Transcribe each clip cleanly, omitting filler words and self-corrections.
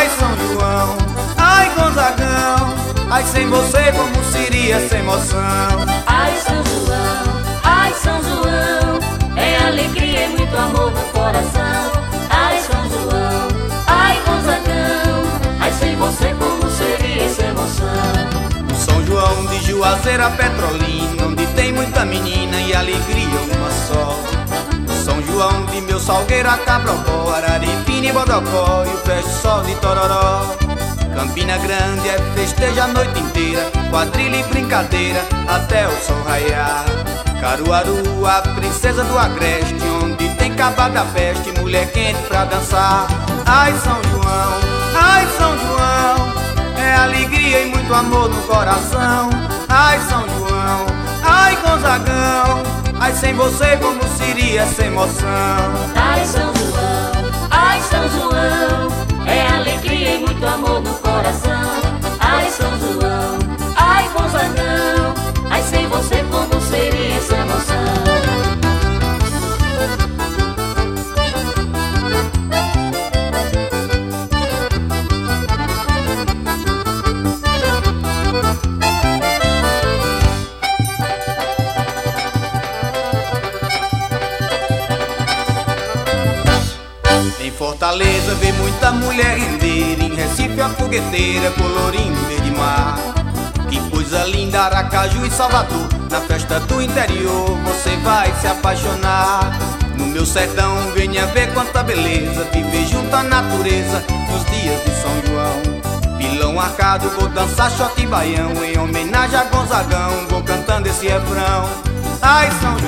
Ai, São João, ai, Gonzagão, ai, sem você como seria essa emoção? Ai, São João, é alegria e muito amor no coração. Ai, São João, ai, Gonzagão, ai, sem você como seria essa emoção? São João de Juazeiro a Petrolina, onde tem muita menina e alegria uma só. São João de meu Salgueiro a Cabrocó, Araripina e Bodocó e o fecho sol de Tororó. Campina Grande é festeja a noite inteira, quadrilha e brincadeira até o sol raiar. Caruaru, a princesa do Agreste, onde tem cabra da peste, mulher quente pra dançar. Ai, São João, é alegria e muito amor no coração. Ai, São João, ai, Gonzagão, ai, sem você como seria essa emoção? Ai, São João, é alegria e muito amor no coração. Ai, São João, ai, Gonzagão, ai, sem você como seria essa emoção? Em Fortaleza vê muita mulher render, em Recife a fogueteira colorindo verde mar. Que coisa linda, Aracaju e Salvador, na festa do interior você vai se apaixonar. No meu sertão venha ver quanta beleza, viver junto à natureza nos dias de São João. Pilão arcado, vou dançar shot e baião, em homenagem a Gonzagão, vou cantando esse refrão. Ai, São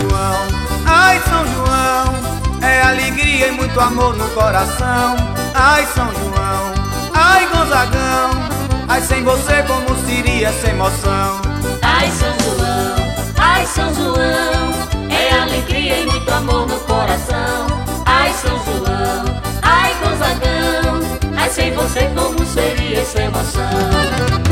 João, é alegria e muito amor no coração. Ai, São João, ai, Gonzagão, ai, sem você como seria essa emoção? Ai, São João, é alegria e muito amor no coração. Ai, São João, ai, Gonzagão, ai, sem você como seria essa emoção?